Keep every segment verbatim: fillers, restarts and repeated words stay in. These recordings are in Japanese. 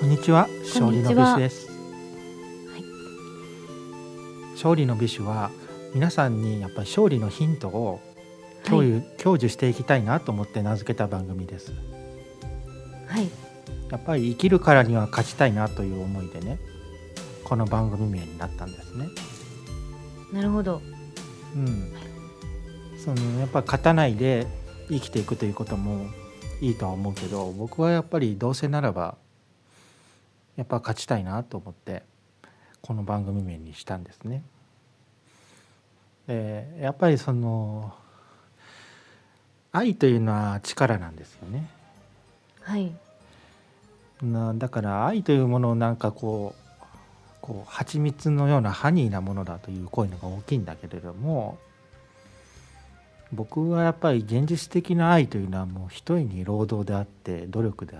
んにちは、 こん勝利のにちは。 美酒です。 はい。 勝利の美酒は皆さんにやっぱり勝利のヒントをはい。 共有、享受していきたいなと思って名付けた番組です。 はい。 やっぱり生きるからには勝ちたいなという思いでね、この番組名になったんですね。 なるほど。 うん、そのやっぱ勝たないで生きていくということもいいとは思うけど、僕はやっぱりどうせならばやっぱ勝ちたいなと思ってこの番組名にしたんですね。でやっぱりその愛というのは力なんですよね。 はい。 なだから愛というものをなんかこうこう蜂蜜のようなハニーなものだという声のが大きいんだけれども、僕はやっぱり現実的な愛というのはもう一重に労働であって努力であって、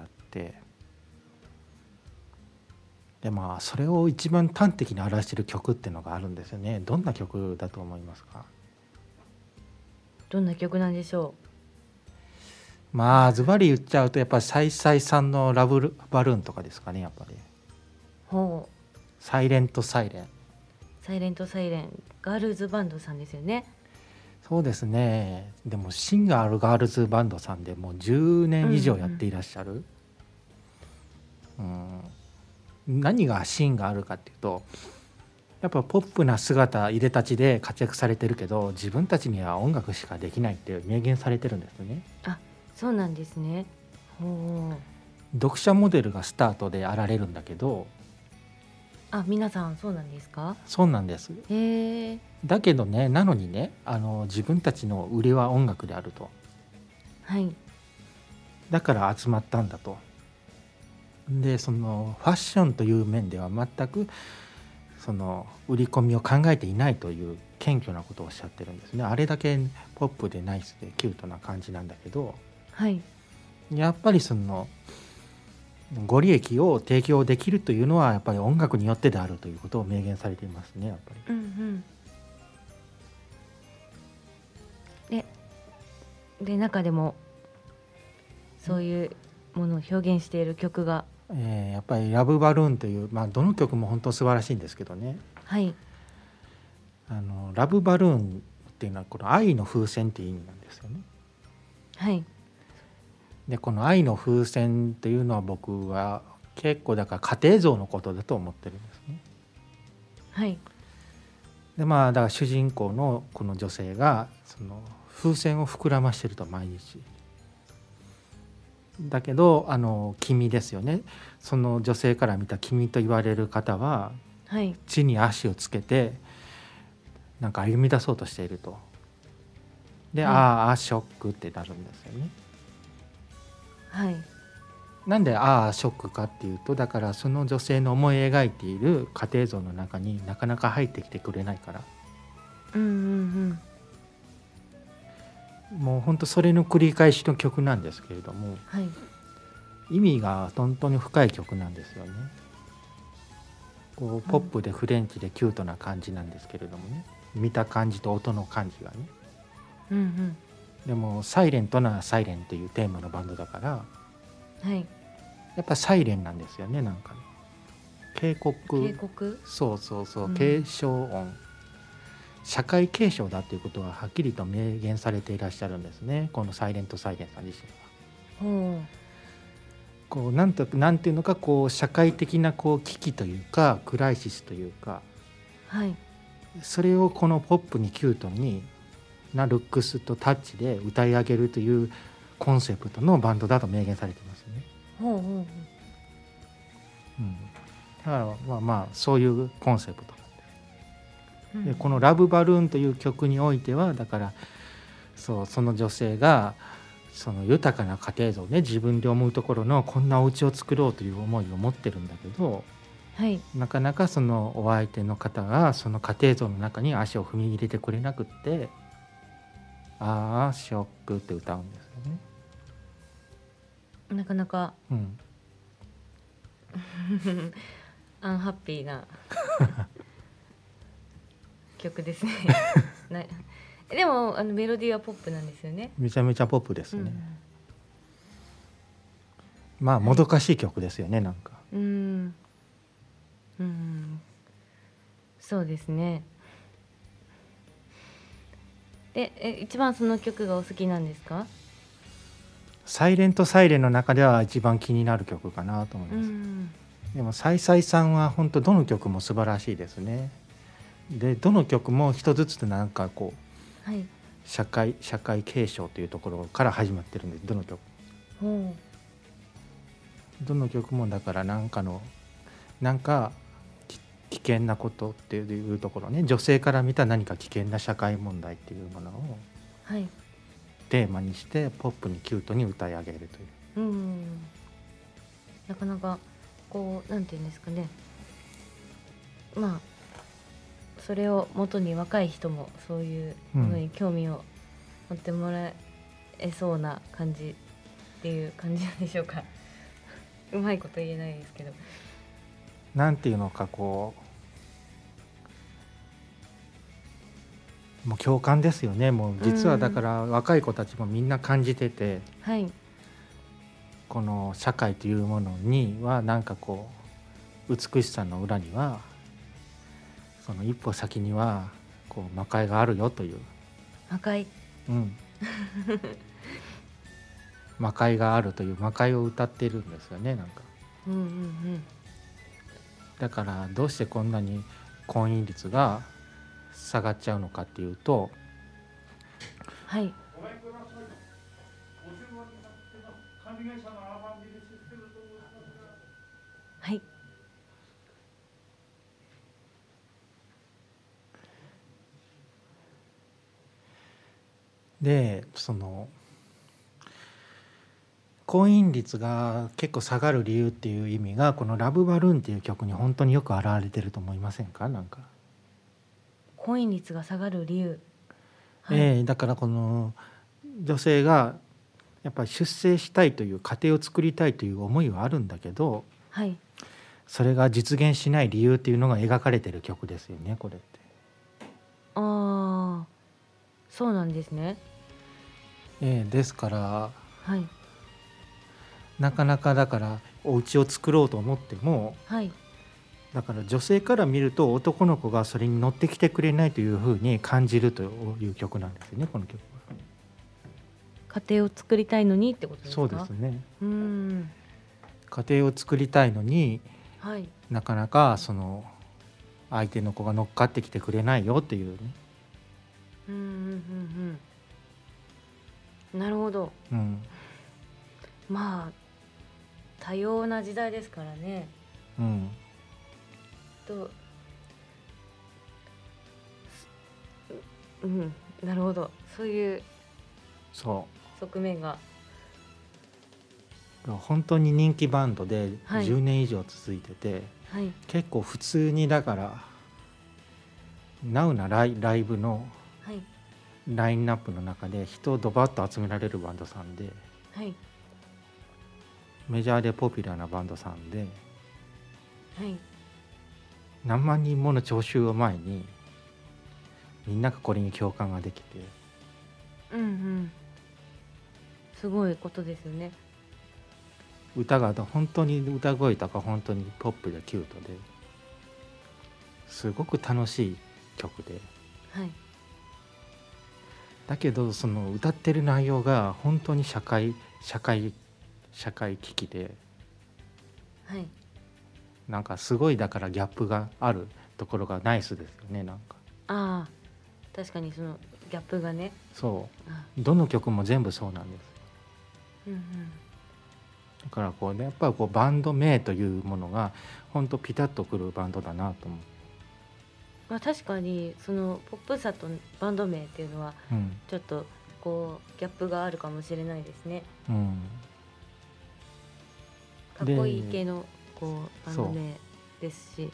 でまあそれを一番端的に表している曲っていうのがあるんですよね。どんな曲だと思いますか？ どんな曲なんでしょまあズバリ言っちゃうとやっぱりサイサイさんのラブバルーンとかですかね。やっぱりう。ほう。 サイレントサイレン。 サイレントサイレン。ガールズバンドさんですよね。 そうですね。でもシンガーガールズバンドさんでもうじゅうねん以上やっていらっしゃる、うん、何がシンがあるかっていうと、やっぱポップな姿いでたちで活躍されてるけど、自分たちには音楽しかできないって明言されてるんですよね。 あ、そうなんですね。ほう。 読者モデルがスタートであられるんだけど、 あ、皆さんそうなんですか？ そうなんです。 へえ。 だけどね、なのにね、あの自分たちの売りは音楽であると。 はい。 だから集まったんだと。でそのファッションという面では全くその売り込みを考えていないという謙虚なことをおっしゃってるんですね。あれだけポップでナイスでキュートな感じなんだけど、 はい。 やっぱりそのご利益を提供できるというのはやっぱり音楽によってであるということを明言されていますね。やっぱりうんうん。で、で中でもそういうものを表現している曲が。 えーやっぱりラブバルーンという、まあ、どの曲も本当素晴らしいんですけどね、 はい。 あのラブバルーンっていうのはこの愛の風船っていう意味なんですよね。 はい。 でこの愛の風船っていうのは僕は結構だから家庭像のことだと思ってるんですね。 はい。 でまあだから主人公のこの女性がその風船を膨らましてると毎日。だけどあの君ですよね。その女性から見た君と言われる方ははい。 地に足をつけてなんか歩み出そうとしていると。で、 はい。 ああショックってなるんですよね。 はい。 なんでああショックかっていうと、だからその女性の思い描いている家庭像の中になかなか入ってきてくれないから、 うんうんうん。 もうほんとそれの繰り返しの曲なんですけれども、 はい。 意味が本当に深い曲なんですよね。こうポッうん。 プでフレンチでキュートな感じなんですけれどもね、見た感じと音の感じがね。 うんうん。 でもサイレントなサイレンというテーマのバンドだから、 はい。 やっぱサイレンなんですよね。なんかね、警警告、 告。 そうそうそう、 うん。 警鐘音、社会継承だということははっきりと明言されていらっしゃるんですね、このサイレントサイレンさん自身は。 ほう。 こうなんとなんていうのか、こう社会的なこう危機というかクライシスというか、 はい。 それをこのポップにキュートになルックスとタッチで歌い上げるというコンセプトのバンドだと明言されていますね。 ほうほうほう。 うん、だからまあまあそういうコンセプトうんで、この「ラブバルーン」という曲においてはだからそうその女性がその豊かな家庭像ね、自分で思うところのこんなお家を作ろうという思いを持ってるんだけど、 はい。 なかなかそのお相手の方がその家庭像の中に足を踏み入れてくれなくって、ああショックって歌うんですよね。 なかなかうん、 アンハッピーな曲ですね。なでもあのメロディーはポップなんですよね。 めちゃめちゃポップですね。 うんうん。 まあもはい。 どかしい曲ですよね。なんかうんうんそうですね。でえ一番その曲がお好きなんですか？ サイレントサイレンの中では一番気になる曲かなと思いうます。 んでもサイサイさんは本当どの曲も素晴らしいですね。でどの曲も一つずつなんかこうはい社会社会継承というところから始まってるんです。どの曲ほどの曲もだからなんかのなんかき危険なことっていうところね、女性から見た何か危険な社会問題っていうものをうはいテーマにしてポップにキュートに歌い上げるという。 うんなかなかこうなんていうんですかね、まあそれを元に若い人もそういうものに興味を持ってもらえそうな感じっていう感じなんでしょうか。うまいこと言えないですけど。 なんていうのかこうもう共感ですよね。もう実はだから若い子たちもみんな感じてて、 はいこの社会というものにはなんかこう美しさの裏にはその一歩先にはこう魔界があるよという、 赤いうん、魔界があるという魔界を歌っているんですよね。なんかうんうんうんだからどうしてこんなに婚姻率が下がっちゃうのかっていうと、 はいはいでその婚姻率が結構下がる理由っていう意味がこの「ラブバルーン」っていう曲に本当によく表れてると思いませんか？なんか、 婚姻率が下がる理由、はいえーだからこの女性がやっぱり出生したいという家庭を作りたいという思いはあるんだけど、 はいそれが実現しない理由っていうのが描かれてる曲ですよね、これって。 ああそうなんですね。 えーですからはいなかなかだからお家を作ろうと思っても、 はいだから女性から見ると男の子がそれに乗ってきてくれないというふうに感じるという曲なんですよね、この曲は。 家庭を作りたいのにってことですか？ そうですね。 うーん家庭を作りたいのにはいなかなかその相手の子が乗っかってきてくれないよっていうね。 うんうんうんうんなるほど。 うん、 まあ多様な時代ですからね。 うん、 とうんなるほどそういうそ側面がう。本当に人気バンドではいじゅうねん以上続いてて、 はい結構普通にだからナウなライ、ライブのはいラインナップの中で人をドバッと集められるバンドさんで、 はいメジャーでポピュラーなバンドさんで、 はい何万人もの聴衆を前にみんながこれに共感ができて、 うんうんすごいことですよね。 歌が本当に歌声とか本当にポップでキュートですごく楽しい曲で、 はいだけどその歌ってる内容が本当に社会社会社会危機で、 はいなんかすごいだからギャップがあるところがナイスですよね。なんかああ確かにそのギャップがね。 そあう、どの曲も全部そうなんです。 うんうんだからこうね、やっぱりこうバンド名というものが本当ピタッとくるバンドだなと思う。 まあ確かにそのポップさとバンド名っていうのはうんちょっとこうギャップがあるかもしれないですね。 うんかっこいい系のこうバンド名ですし。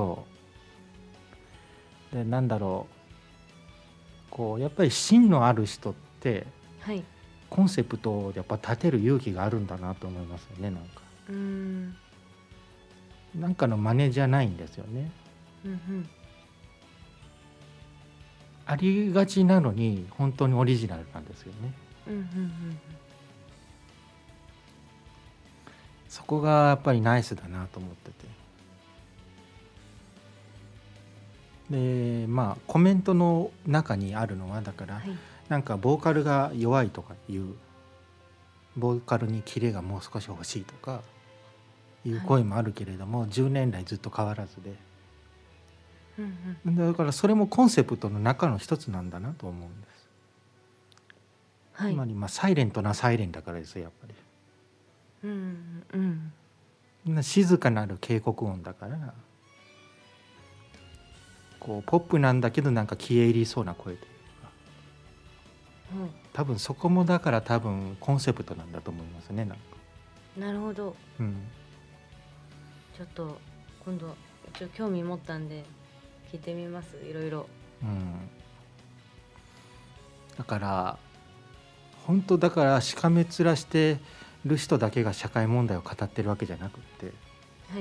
そうで、なんだろう、こうやっぱり芯のある人ってはいコンセプトをやっぱ立てる勇気があるんだなと思いますよね。なんかうーんなんかの真似じゃないんですよね。 うんうんありがちなのに本当にオリジナルなんですよね。 うんうんうんそこがやっぱりナイスだなと思ってて、でまあコメントの中にあるのはだから、 はい、 なんかボーカルが弱いとかいう、ボーカルにキレがもう少し欲しいとかいう声もあるけれども、はい、じゅうねん来ずっと変わらずで、 うんうん、 だからそれもコンセプトの中の一つなんだなと思うんです、はい、つまりまあサイレントなサイレンだからですよやっぱり、 うんうん、 静かなる警告音だから、こうポップなんだけどなんか消え入りそうな声というか、うん、多分そこもだから多分コンセプトなんだと思いますね。なんかなるほど、 うん、 ちょっと今度ちょっと興味持ったんで聞いてみます、いろいろ、 うん、だから本当だからしかめ面してる人だけが社会問題を語ってるわけじゃなくって、 はい、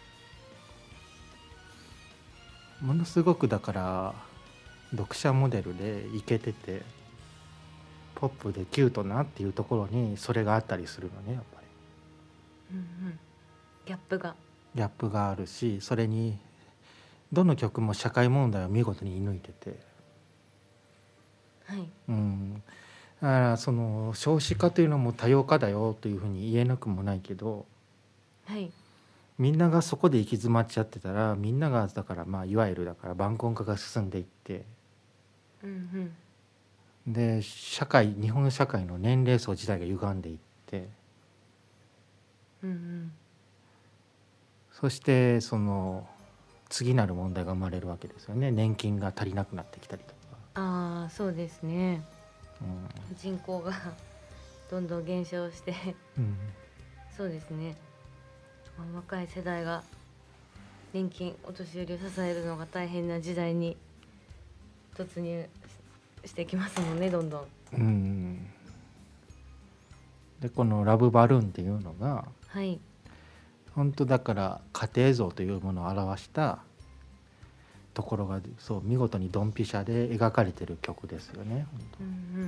ものすごくだから読者モデルでイケててポップでキュートなっていうところにそれがあったりするのねやっぱり、 うんうん、ギャップがギャップがあるし、それにどの曲も社会問題を見事に射抜いてて、 はい、 うん、だからその少子化というのも多様化だよというふうに言えなくもないけど、 はい、 みんながそこで行き詰まっちゃってたら、みんながだからまあいわゆるだから晩婚化が進んでいって、 うんうん、で社会日本社会の年齢層自体が歪んでいって、 うんうん、 そしてその次なる問題が生まれるわけですよね。年金が足りなくなってきたりとか、 ああそうですね、 うん、 人口がどんどん減少して、 うん、 そうですね、若い世代が年金お年寄りを支えるのが大変な時代に突入してきますもんね、どんどん、 うん、でこのラブバルーンっていうのが、 はい、 本当だから家庭像というものを表したところがそう見事にドンピシャで描かれてる曲ですよね。 うんうん、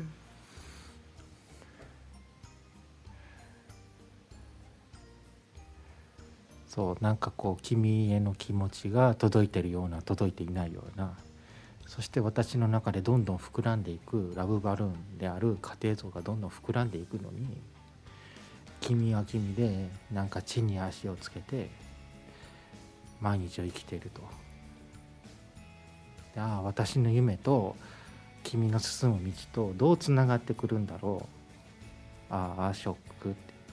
そうなんかこう君への気持ちが届いてるような届いていないような、そして私の中でどんどん膨らんでいくラブバルーンである家庭像がどんどん膨らんでいくのに、君は君でなんか地に足をつけて毎日を生きていると。で、ああ私の夢と君の進む道とどうつながってくるんだろう、ああショックって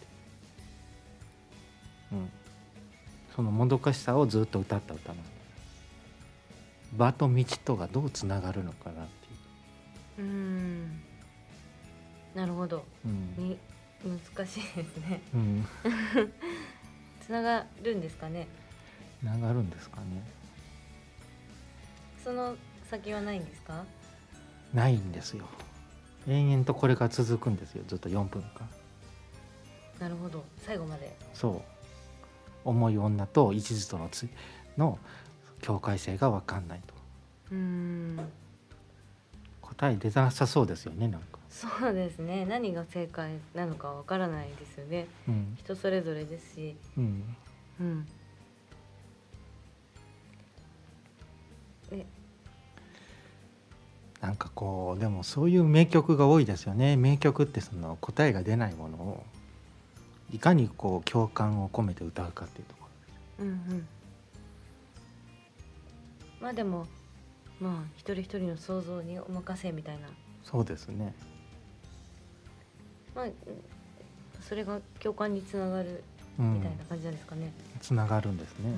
言って、うん、そのもどかしさをずっと歌った歌なんだ。場と道とがどうつながるのかなっていう。 うーん、なるほど、 うん、 に難しいですね。 うん、 つながるんですかね。 つながるんですかね。 その先はないんですか。 ないんですよ。延々とこれが続くんですよ、ずっとよんぷんかん。 なるほど、最後まで。 そう重い女と一途とのつの境界線が分かんないと。 うーん、 答え出なさそうですよね。なんかそうですね、何が正解なのかわからないですよね、 うん、 人それぞれですし、 うんうん、えなんかこうでもそういう名曲が多いですよね。名曲ってその答えが出ないものをいかにこう共感を込めて歌うかっていうところ。 うんうん、まあでもまあ一人一人の想像にお任せみたいな、 そうですね。 まあそれが共感につながるみたいな感じなんですかね。 つながるんですね。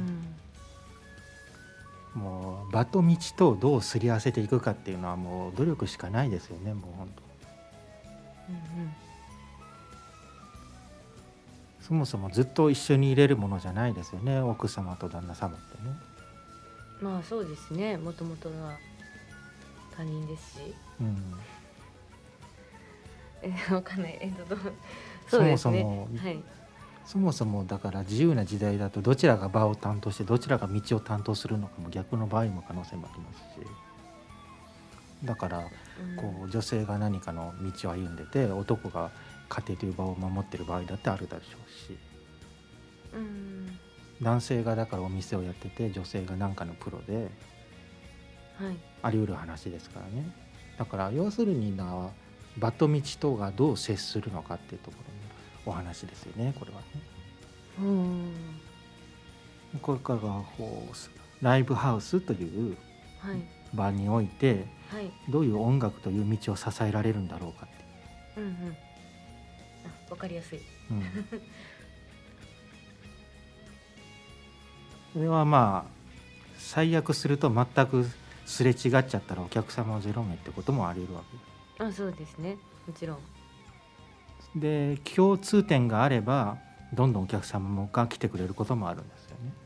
うん、 もう場と道とどうすり合わせていくかっていうのはもう努力しかないですよね。もう本当。 うんうん、 そもそもずっと一緒にいれるものじゃないですよね、奥様と旦那様ってね。 まあそうですね、もともとは他人ですし、 うん、 えわかんない、えっとどうそもそも、 はい、 そもそもだから自由な時代だとどちらが場を担当してどちらが道を担当するのかも逆の場合も可能性もありますし、だからこう女性が何かの道を歩んでて男が家庭という場を守ってる場合だってあるでしょうし、 うん、 男性がだからお店をやってて女性が何かのプロではい、 あり得る話ですからね。だから要するにな場と道とがどう接するのかっていうところのお話ですよねこれはね。 うん、 これからこうライブハウスというはい、 場においてはい、 どういう音楽という道を支えられるんだろうかっていう、 うんうん、あ、わかりやすい。 うん、それはまあ最悪すると全くすれ違っちゃったらお客様をゼロ名ってこともあり得るわけあ、そうですね。もちろん。 で、共通点があればどんどんお客様が来てくれることもあるんですよね。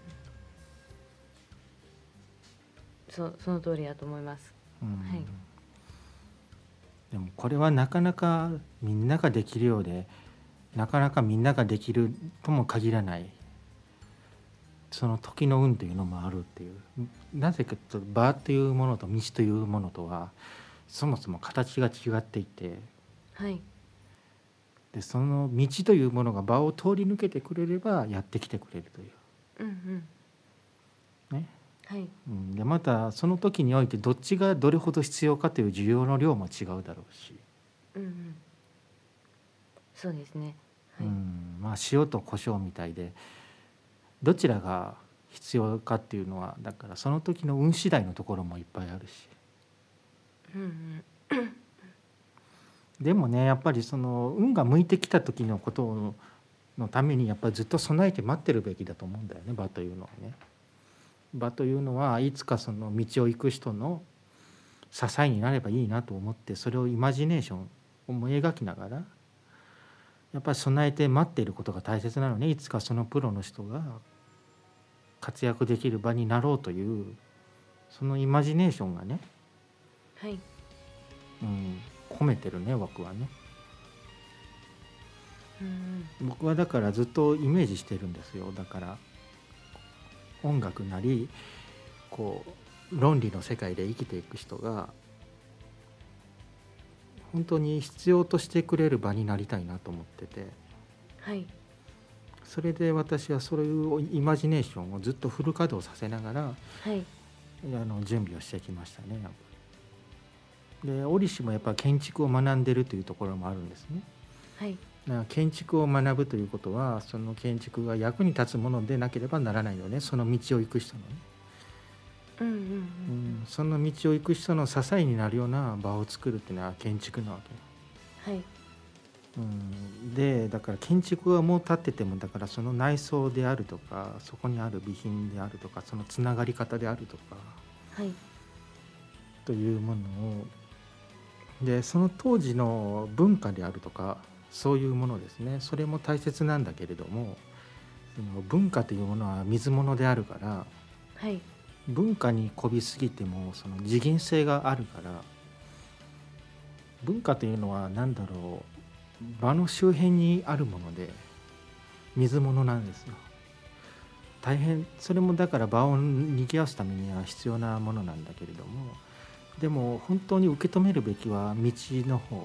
そう、その通りだと思います。 うん、 はい、 でもこれはなかなかみんなができるようでなかなかみんなができるとも限らないその時の運というのもあるっていう、なぜかというと場というものと道というものとはそもそも形が違っていて、 はい、 でその道というものが場を通り抜けてくれればやってきてくれるといううんうん、 ね。 はい、 うん、でまたその時においてどっちがどれほど必要かという需要の量も違うだろうし、 うんうん、そうですね。はい、 うんまあ、塩と胡椒みたいでどちらが必要かっていうのはだからその時の運次第のところもいっぱいあるし、 うんうん、 でもねやっぱりその運が向いてきた時のことのためにやっぱりずっと備えて待ってるべきだと思うんだよね場というのはね。場というのはいつかその道を行く人の支えになればいいなと思ってそれをイマジネーション思い描きながらやっぱり備えて待っていることが大切なのね。いつかそのプロの人が活躍できる場になろうというそのイマジネーションがね、 はい、 うん、込めてるね僕はね。 うん僕はだからずっとイメージしてるんですよ。だから音楽なりこう論理の世界で生きていく人が本当に必要としてくれる場になりたいなと思ってて、 はい、 それで私はそういうイマジネーションをずっとフル稼働させながらはい、 あの準備をしてきましたね。やっぱりで折しもやっぱ建築を学んでるというところもあるんですね。 はい、 だから建築を学ぶということはその建築が役に立つものでなければならないよね。その道を行く人のね、 うんうんうん、 うん、その道を行く人の支えになるような場を作るっていうのは建築なわけ、 はい、 うん、でだから建築はもう建っててもだからその内装であるとかそこにある備品であるとかそのつながり方であるとかはい、 というものをでその当時の文化であるとかそういうものですね。それも大切なんだけれどもその文化というものは水物であるからはい、 文化にこびすぎてもその次元性があるから文化というのは何だろう場の周辺にあるもので水物なんですよ。大変それもだから場を賑わすためには必要なものなんだけれどもでも本当に受け止めるべきは道の方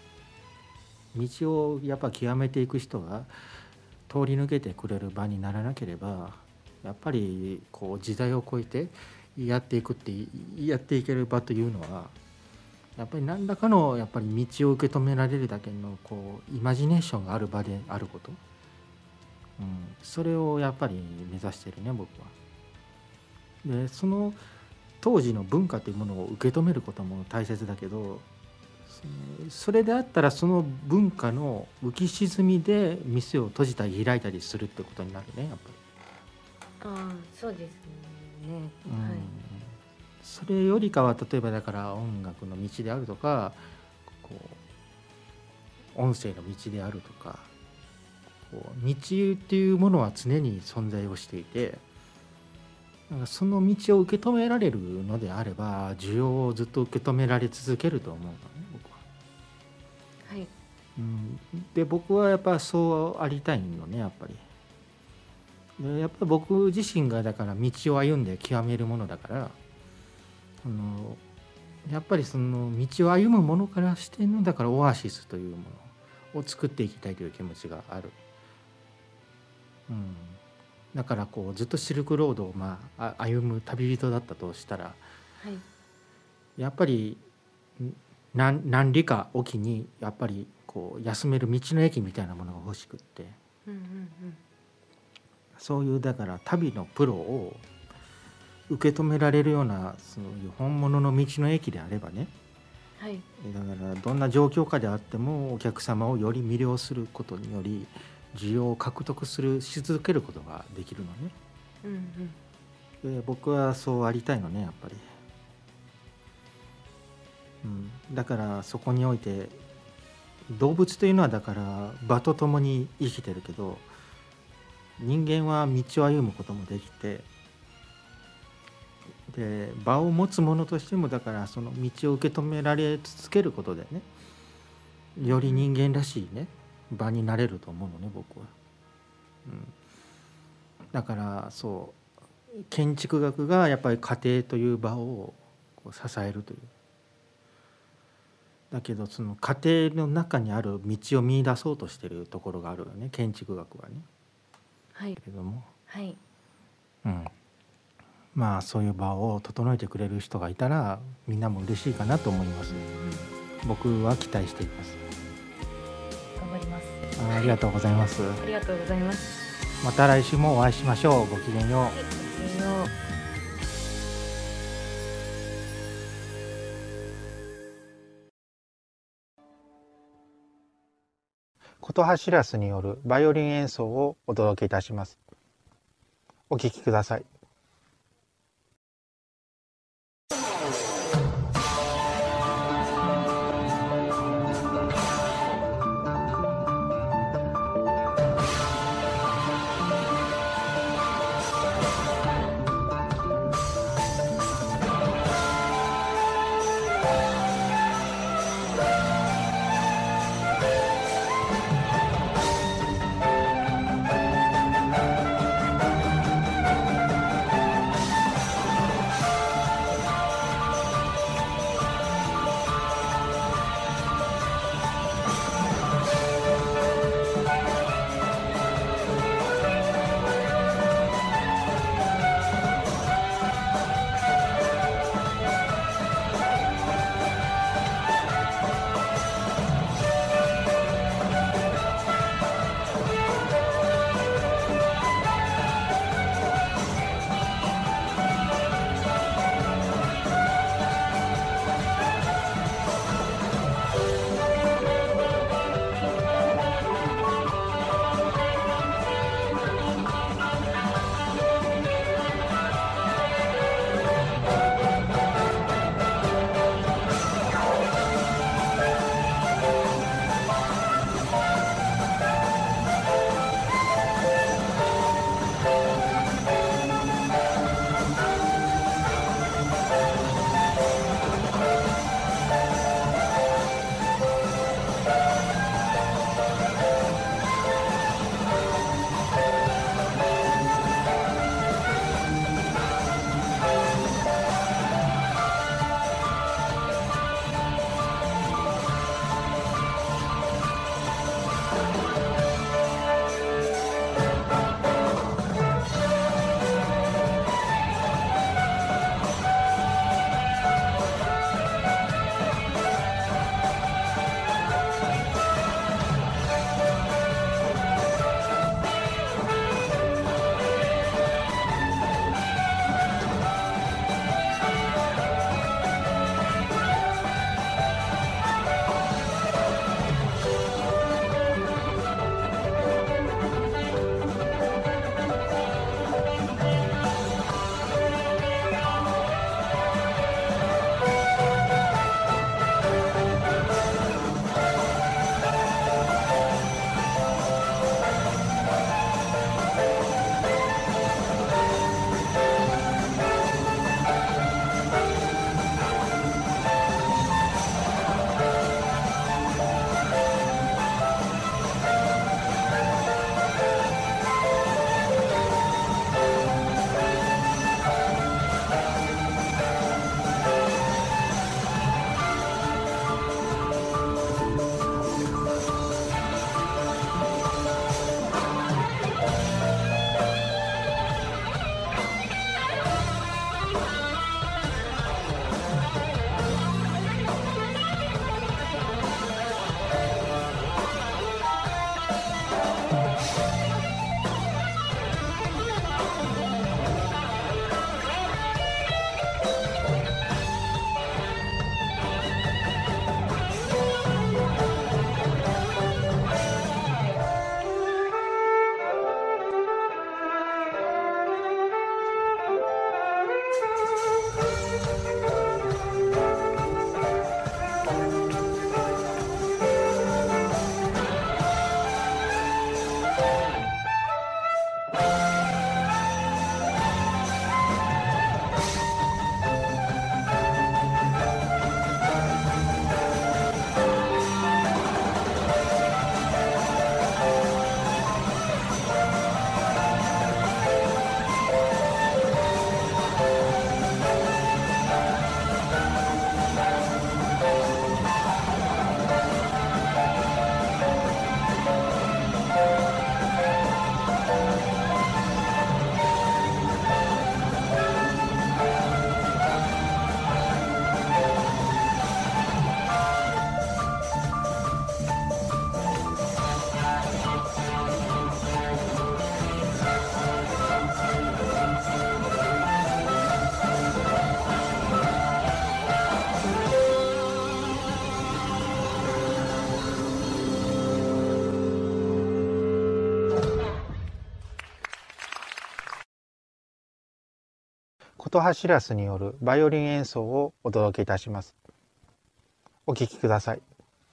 道をやっぱ極めていく人が通り抜けてくれる場にならなければやっぱりこう時代を超えてやっていくってやっていける場というのはやっぱり何らかのやっぱり道を受け止められるだけのこうイマジネーションがある場であること、うん、それをやっぱり目指してるね僕は。でその当時の文化というものを受け止めることも大切だけどそのそれであったらその文化の浮き沈みで店を閉じたり開いたりするってことになるねやっぱああ、そうですね。 り。うんはい、 それよりかは例えばだから音楽の道であるとかこう音声の道であるとかこう道っていうものは常に存在をしていてなんかその道を受け止められるのであれば需要をずっと受け止められ続けると思うのね僕は。 はい、 うん、で僕はやっぱそうありたいのねやっぱり。でやっぱり僕自身がだから道を歩んで極めるものだからあのやっぱりその道を歩むものからしてのだからオアシスというものを作っていきたいという気持ちがある。うんだからこうずっとシルクロードをまああ歩む旅人だったとしたら、 はいやっぱりん何何里かおきにやっぱりこう休める道の駅みたいなものが欲しくって、 うんうんそういうだから旅のプロを受け止められるようなそういう本物の道の駅であればね、 うんはいだからどんな状況下であってもお客様をより魅了することにより需要を獲得するし続けることができるのね。 うんうんで僕はそうありたいのねやっぱり、うん、だからそこにおいて動物というのはだから場とともに生きてるけど、人間は道を歩むこともできて、で場を持つ者としてもだからその道を受け止められ続けることでね、より人間らしいね場になれると思うのね僕は、うん、だからそう建築学がやっぱり家庭という場をこう支えるという、だけどその家庭の中にある道を見出そうとしてるところがあるよね建築学はね。 はいけれども、 はいうん、まあそういう場を整えてくれる人がいたらみんなも嬉しいかなと思います。僕は期待しています。 頑張ります。 あ、ありがとうございます。 ありがとうございます。 また来週もお会いしましょう。ごきげんよう。 はい、ごきげんよう。 琴葉シラスによるバイオリン演奏をお届けいたします。お聴きください。 琴葉シラスによるバイオリン演奏をお届けいたします。お聴きください。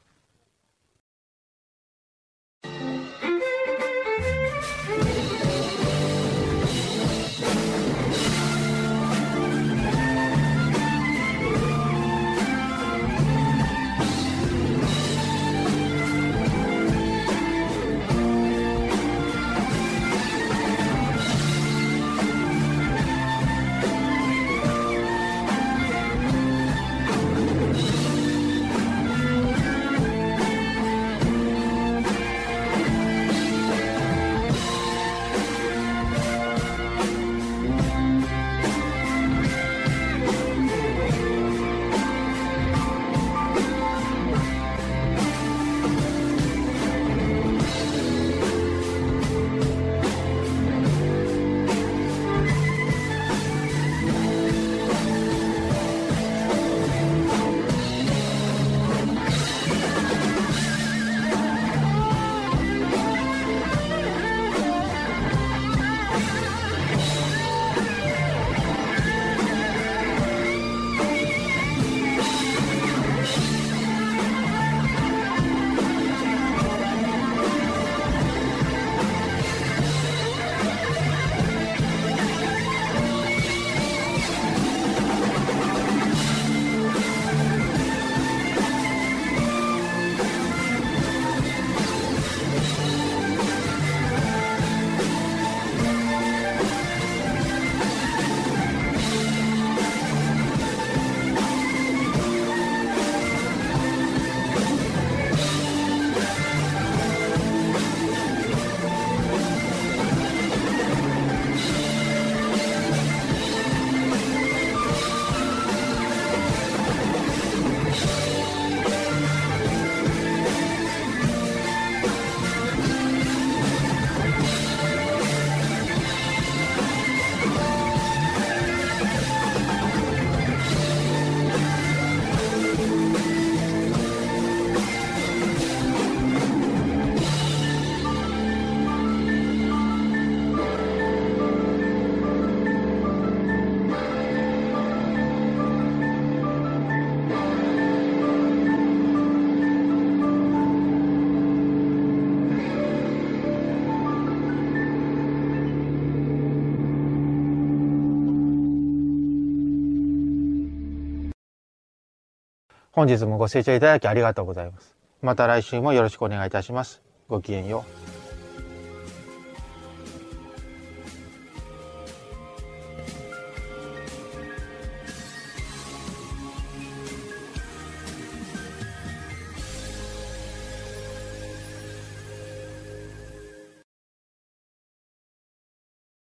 本日もご清聴いただきありがとうございます。また来週もよろしくお願いいたします。ごきげんよう。